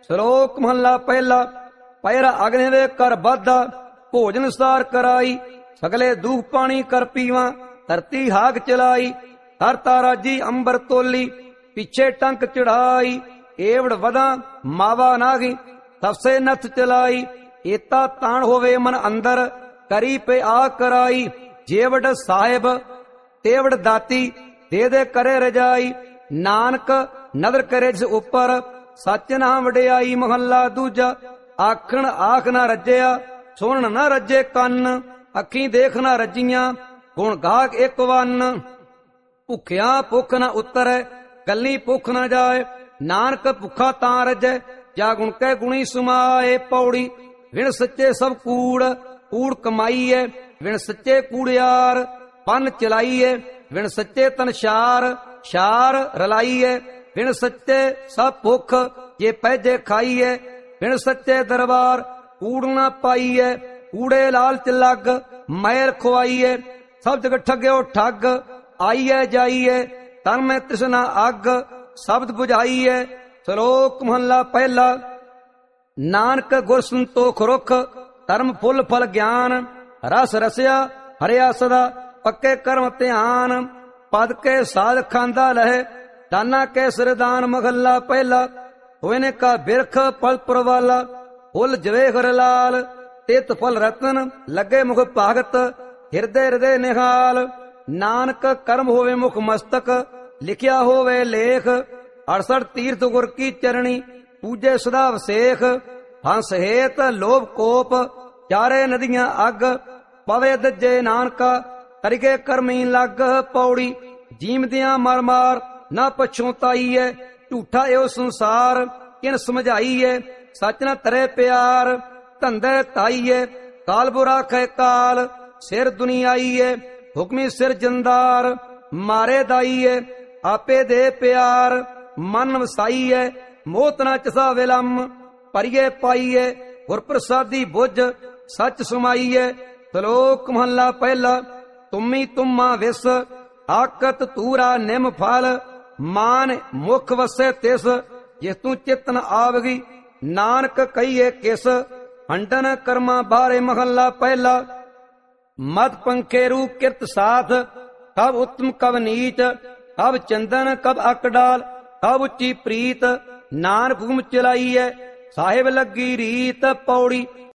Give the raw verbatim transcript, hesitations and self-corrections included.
ਸ਼ਲੋਕ ਮਹੱਲਾ ਪਹਿਲਾ। ਪੈਰਾ ਅਗਨੇ ਵੇ ਕਰ ਬਾਧਾ, ਭੋਜਨ ਸਾਰ ਕਰਾਈ। ਸਗਲੇ ਦੂਖ ਪਾਣੀ ਕਰ ਪੀਵਾ, ਧਰਤੀ ਹਾਗ ਚਲਾਈ। ਹਰ ਤਾਰਾਜੀ ਅੰਬਰ ਤੋਲੀ, ਪਿੱਛੇ ਟੰਕ ਚੜਾਈ। ਏਵੜ ਵਦਾ ਮਾਵਾ ਨਾਗੀ, ਤਫਸੇ ਨਥ ਚਲਾਈ। ਏਤਾ ਤਾਣ ਹੋਵੇ ਮਨ ਅੰਦਰ, ਕਰੀ ਪੇ ਆ ਕਰਾਈ। ਜੇਵੜ ਸਾਹਿਬ ਤੇਵੜ ਦਾਤੀ, ਦੇ ਦੇ ਕਰੇ ਰਜਾਈ। ਨਾਨਕ ਨਦਰ ਕਰੇ ਜਿਸ ਉੱਪਰ, ਸੱਚ ਨਾਮ ਵਡਿਆਈ। ਮਹੱਲਾ ਦੂਜਾ। ਆਖਣ ਆਖ ਨਾ ਰੱਜਿਆ, ਸੁਣਨ ਨਾ ਰੱਜੇ ਕੰਨ। ਅੱਖੀਂ ਦੇਖ ਨਾ ਰੱਜੀਆਂ, ਗੁਣ ਗਾਹਕ ਇੱਕ ਵੰਨ। ਭੁੱਖਿਆ ਭੁੱਖ ਨਾ ਉਤਰੈ, ਗੱਲੀ ਭੁੱਖ ਨਾ ਜਾਏ। ਨਾਨਕ ਭੁੱਖਾ ਤਾਂ ਰੱਜੈ, ਜਾ ਗੁਣ ਕੈ ਗੁਣੀ ਸਮਾਏ। ਪੌੜੀ। ਵਿਣ ਸੱਚੇ ਸਭ ਕੂੜ, ਕੂੜ ਕਮਾਈਏ। ਵਿਣ ਸੱਚੇ ਕੂੜਿਆਰ, ਪੰਨ ਚਲਾਈਏ। ਵਿਣ ਸੱਚੇ ਤਨ ਸ਼ਾਰ, ਸ਼ਾਰ ਰਲਾਈਏ। ਵਿਣ ਸੱਚੇ ਸਭ ਭੁੱਖ, ਜੇ ਪਹਿਜੇ ਖਾਈਏ। ਵਿਣ ਸੱਚੇ ਦਰਬਾਰ, ਕੂੜ ਨਾ ਪਾਈਏ। ਕੂੜੇ ਲਾਲਚ ਲੱਗ, ਮੈਲ ਖੁਆਈਏ। ਸਭ ਜਗ ਠੱਗਿਓ ਠੱਗ, ਆਈਏ ਜਾਈਏ। ਤਨ ਮੈਂ ਤ੍ਰਿਸ਼ਨਾ ਅੱਗ, ਸ਼ਬਦ ਬੁਝਾਈਏ। ਸ਼ਲੋਕ ਮਹੱਲਾ ਪਹਿਲਾ। ਨਾਨਕ ਗੁਰ ਸੰਤੋਖ ਰੁਖ, ਧਰਮ ਫੁੱਲ ਫਲ ਗਿਆਨ। ਰਸ ਰਸਿਆ ਹਰਿਆ ਸਦਾ, ਪੱਕੇ ਕਰਮ ਧਿਆਨ। ਪਦ ਕੇ ਸਾਧ ਖਾਂਦਾ ਲਹੇ, ਦਾਨਾ ਕੇ ਸਰਦਾਨ। ਮਹੱਲਾ ਪਹਿਲਾ। ਹੋਏ ਨੇ ਕਾ ਬਿਰਖ ਫਲ ਪੁਰਵਾਲਾ, ਫੁੱਲ ਜਵੇ ਹਰ ਲਾਲ। ਤਿਤ ਫਲ ਰਤਨ, ਲੱਗੇ ਮੁਖ ਭਾਗਤ, ਹਿਰਦੇ ਹਿਰਦੇ ਨਿਹਾਲ। ਨਾਨਕ ਕਰਮ ਹੋਵੇ ਮੁਖ ਮਸਤਕ, ਲਿਖਿਆ ਹੋਵੇ ਲੇਖ। ਅੜਸਠ ਤੀਰਥ ਗੁਰ ਕੀ ਚਰਣੀ, ਪੂਜੇ ਸਦਾ ਵਸੇਖ। ਹੰਸ ਹੇਤ ਲੋਭ ਕੋਪ, ਚਾਰੇ ਨਦੀਆਂ ਅੱਗ। ਪਵੇ ਦੱਜੇ ਨਾਨਕਾ, ਕਰਿਗੇ ਕਰਮੀ ਲੱਗ। ਪੌੜੀ। ਜੀਮਦਿਆਂ ਮਰ ਮਾਰ, ਨਾ ਪਛੋਤਾਈਏ। ਝੂਠਾ ਏਉ ਸੰਸਾਰ, ਕਿਨ ਸਮਝਾਈਏ। ਸੱਚ ਨਾ ਤਰੇ ਪਿਆਰ, ਧੰਦੇ ਤਾਈਏ। ਕਾਲ ਬੁਰਾ ਖੈ ਕਾਲ, ਸਿਰ ਦੁਨੀਆਈਏ। ਹੁਕਮੀ ਸਿਰ ਜੰਦਾਰ, ਮਾਰੇ ਦਾਈਏ। ਆਪੇ ਦੇ ਪਿਆਰ, ਮਨ ਵਸਾਈਏ। ਮੋਤ ਨਾ ਚਸਾ ਵਿਲੰਮ, ਭਰੀਏ ਪਾਈਏ। ਗੁਰ ਪ੍ਰਸਾਦੀ ਬੁੱਝ, ਸੱਚ ਸਮਾਈਏ। ਸ਼ਲੋਕ ਮਹੱਲਾ ਪਹਿਲਾ। ਤੁਮੀ ਤੁਮਾ ਵਿਸ, ਆਕਤ ਤੂਰਾ ਨਿਮ ਫਲ। ਮਾਨ ਮੁਖ ਵਸੇ ਤਿਸ, ਜਿਸ ਤੂੰ ਚਿਤ ਨ ਆਵਗੀ। ਨਾਨਕ ਕਹੀਏ ਕਿਸ, ਹੰਡਨ ਕਰਮਾਂ ਬਾਰੇ। ਮਹੱਲਾ ਪਹਿਲਾ। ਮਦ ਪੰਖੇਰੂ ਕਿਰਤ ਸਾਥ, ਕਬ ਉਤਮ ਕਬ ਨੀਚ। ਕਬ ਚੰਦਨ ਕਬ ਅਕਡਾਲ, ਕਬ ਉੱਚੀ ਪ੍ਰੀਤ। ਨਾਨਕ ਹੁਕਮ ਚਲਾਈਐ, ਸਾਹਿਬ ਲੱਗੀ ਰੀਤ। ਪੌੜੀ।